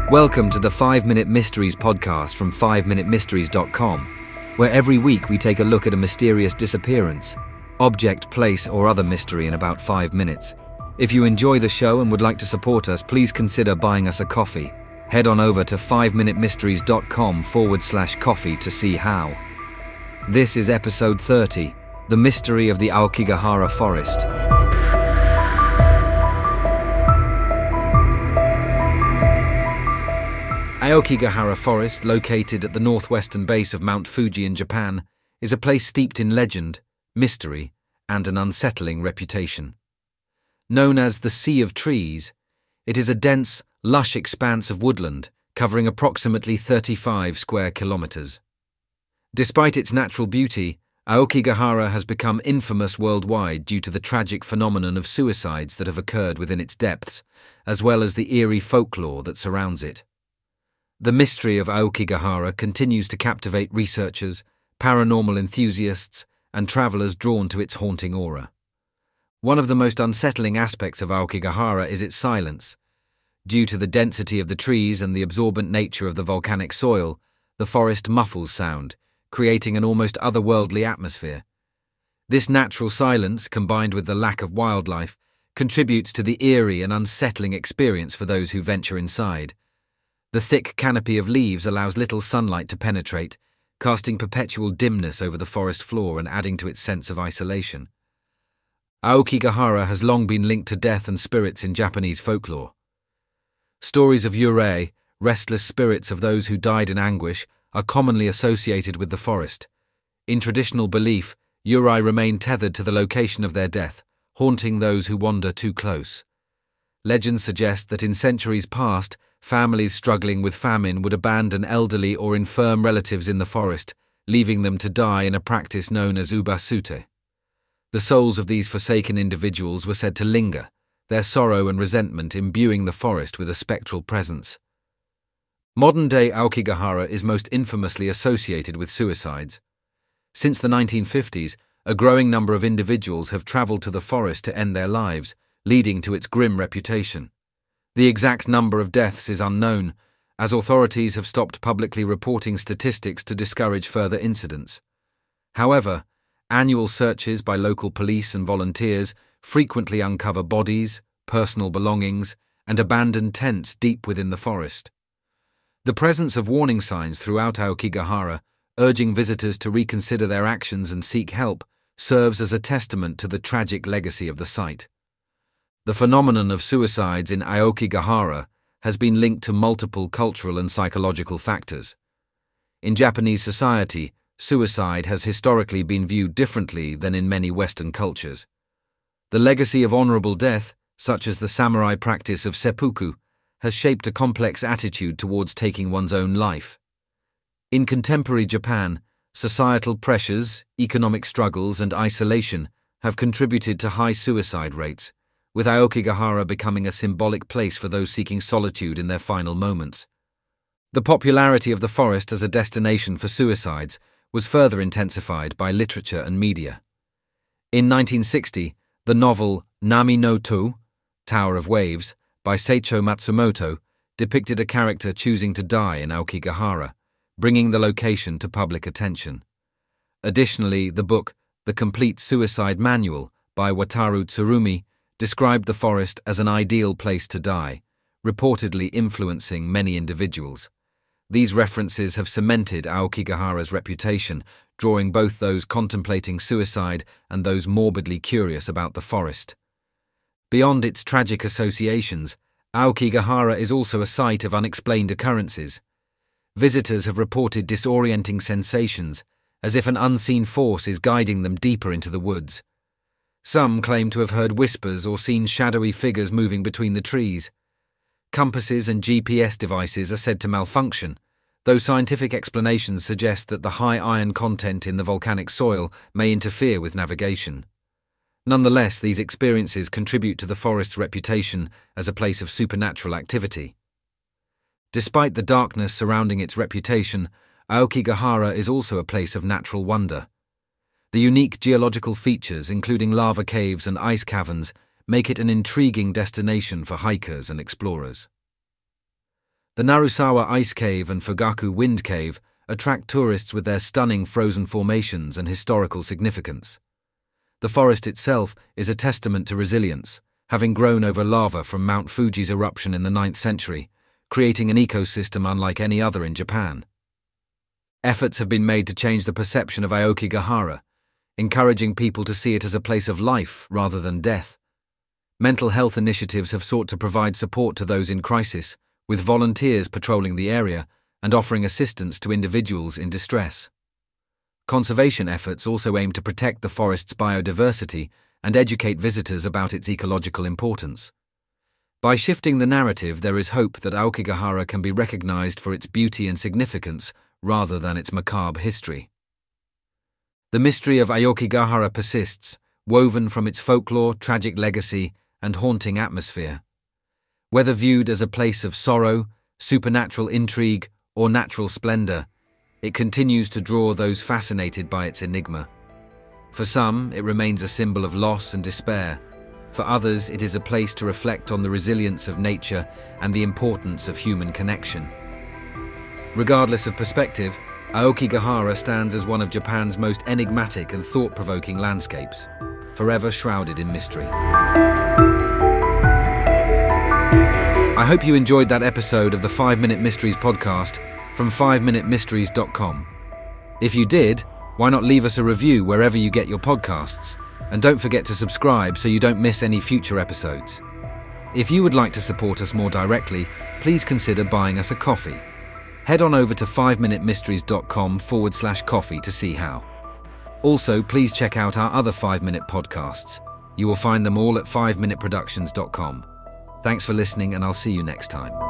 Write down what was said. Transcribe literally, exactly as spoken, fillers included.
Welcome to the five minute Mysteries podcast from five minute mysteries dot com, where every week we take a look at a mysterious disappearance, object, place, or other mystery in about five minutes. If you enjoy the show and would like to support us, please consider buying us a coffee. Head on over to five minute mysteries dot com forward slash coffee to see how. This is episode thirty, The Mystery of the Aokigahara Forest. Aokigahara Forest, located at the northwestern base of Mount Fuji in Japan, is a place steeped in legend, mystery, and an unsettling reputation. Known as the Sea of Trees, it is a dense, lush expanse of woodland covering approximately thirty-five square kilometers. Despite its natural beauty, Aokigahara has become infamous worldwide due to the tragic phenomenon of suicides that have occurred within its depths, as well as the eerie folklore that surrounds it. The mystery of Aokigahara continues to captivate researchers, paranormal enthusiasts, and travelers drawn to its haunting aura. One of the most unsettling aspects of Aokigahara is its silence. Due to the density of the trees and the absorbent nature of the volcanic soil, the forest muffles sound, creating an almost otherworldly atmosphere. This natural silence, combined with the lack of wildlife, contributes to the eerie and unsettling experience for those who venture inside. The thick canopy of leaves allows little sunlight to penetrate, casting perpetual dimness over the forest floor and adding to its sense of isolation. Aokigahara has long been linked to death and spirits in Japanese folklore. Stories of yurei, restless spirits of those who died in anguish, are commonly associated with the forest. In traditional belief, yurei remain tethered to the location of their death, haunting those who wander too close. Legends suggest that in centuries past, families struggling with famine would abandon elderly or infirm relatives in the forest, leaving them to die in a practice known as ubasute. The souls of these forsaken individuals were said to linger, their sorrow and resentment imbuing the forest with a spectral presence. Modern-day Aokigahara is most infamously associated with suicides. Since the nineteen fifties, a growing number of individuals have travelled to the forest to end their lives, leading to its grim reputation. The exact number of deaths is unknown, as authorities have stopped publicly reporting statistics to discourage further incidents. However, annual searches by local police and volunteers frequently uncover bodies, personal belongings, and abandoned tents deep within the forest. The presence of warning signs throughout Aokigahara, urging visitors to reconsider their actions and seek help, serves as a testament to the tragic legacy of the site. The phenomenon of suicides in Aokigahara has been linked to multiple cultural and psychological factors. In Japanese society, suicide has historically been viewed differently than in many Western cultures. The legacy of honorable death, such as the samurai practice of seppuku, has shaped a complex attitude towards taking one's own life. In contemporary Japan, societal pressures, economic struggles, and isolation have contributed to high suicide rates, with Aokigahara becoming a symbolic place for those seeking solitude in their final moments. The popularity of the forest as a destination for suicides was further intensified by literature and media. In nineteen sixty, the novel Nami no To, Tower of Waves, by Seicho Matsumoto, depicted a character choosing to die in Aokigahara, bringing the location to public attention. Additionally, the book The Complete Suicide Manual by Wataru Tsurumi described the forest as an ideal place to die, reportedly influencing many individuals. These references have cemented Aokigahara's reputation, drawing both those contemplating suicide and those morbidly curious about the forest. Beyond its tragic associations, Aokigahara is also a site of unexplained occurrences. Visitors have reported disorienting sensations, as if an unseen force is guiding them deeper into the woods. Some claim to have heard whispers or seen shadowy figures moving between the trees. Compasses and G P S devices are said to malfunction, though scientific explanations suggest that the high iron content in the volcanic soil may interfere with navigation. Nonetheless, these experiences contribute to the forest's reputation as a place of supernatural activity. Despite the darkness surrounding its reputation, Aokigahara is also a place of natural wonder. The unique geological features, including lava caves and ice caverns, make it an intriguing destination for hikers and explorers. The Narusawa Ice Cave and Fugaku Wind Cave attract tourists with their stunning frozen formations and historical significance. The forest itself is a testament to resilience, having grown over lava from Mount Fuji's eruption in the ninth century, creating an ecosystem unlike any other in Japan. Efforts have been made to change the perception of Aokigahara, encouraging people to see it as a place of life rather than death. Mental health initiatives have sought to provide support to those in crisis, with volunteers patrolling the area and offering assistance to individuals in distress. Conservation efforts also aim to protect the forest's biodiversity and educate visitors about its ecological importance. By shifting the narrative, there is hope that Aokigahara can be recognized for its beauty and significance rather than its macabre history. The mystery of Aokigahara persists, woven from its folklore, tragic legacy, and haunting atmosphere. Whether viewed as a place of sorrow, supernatural intrigue, or natural splendor, it continues to draw those fascinated by its enigma. For some, it remains a symbol of loss and despair. For others, it is a place to reflect on the resilience of nature and the importance of human connection. Regardless of perspective, Aokigahara stands as one of Japan's most enigmatic and thought-provoking landscapes, forever shrouded in mystery. I hope you enjoyed that episode of the five minute Mysteries podcast from five minute mysteries dot com. If you did, why not leave us a review wherever you get your podcasts? And don't forget to subscribe so you don't miss any future episodes. If you would like to support us more directly, please consider buying us a coffee. Head on over to five minute mysteries dot com forward slash coffee to see how. Also, please check out our other five minute podcasts. You will find them all at five minute productions dot com. Thanks for listening, and I'll see you next time.